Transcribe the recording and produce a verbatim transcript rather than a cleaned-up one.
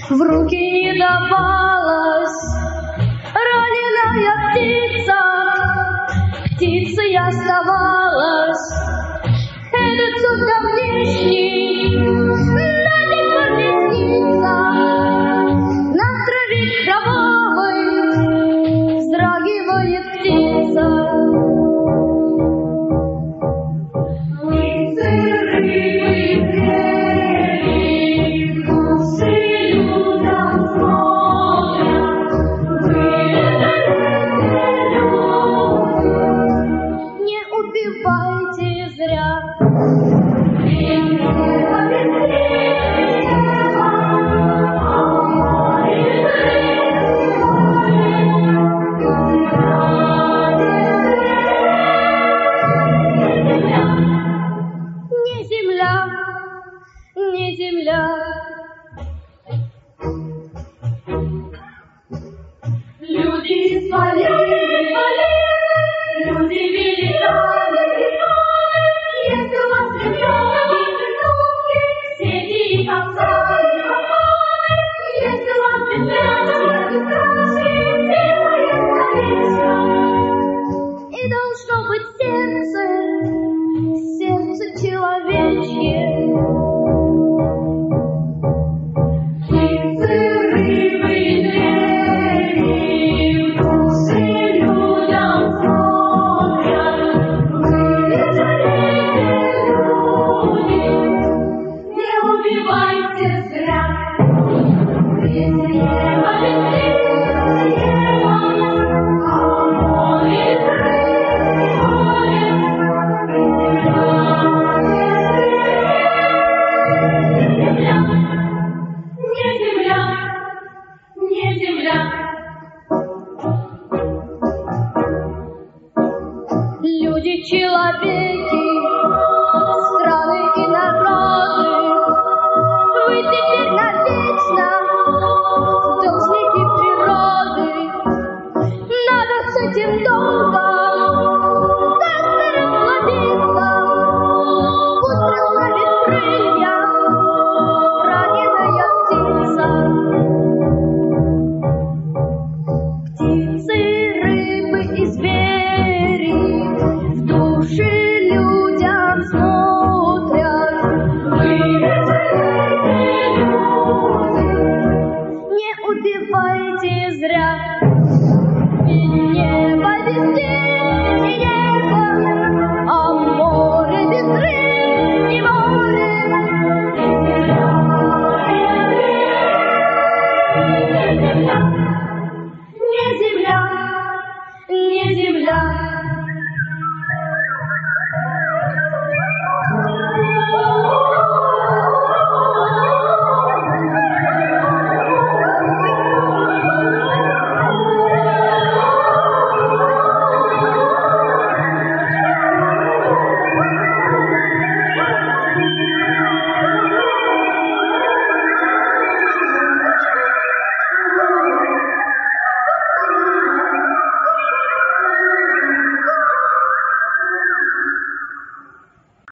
в руки не давалась. Раненая птица, птицей оставалась. Этот сон давнишний до сих пор мне снится. На траве кровавой вздрагивает птица. Люди свалили, люди великаны, если у вас ребенок, сети и капканы, если у вас беспрятаны, и должно быть сердце, сердце человечье. Люди, человеки,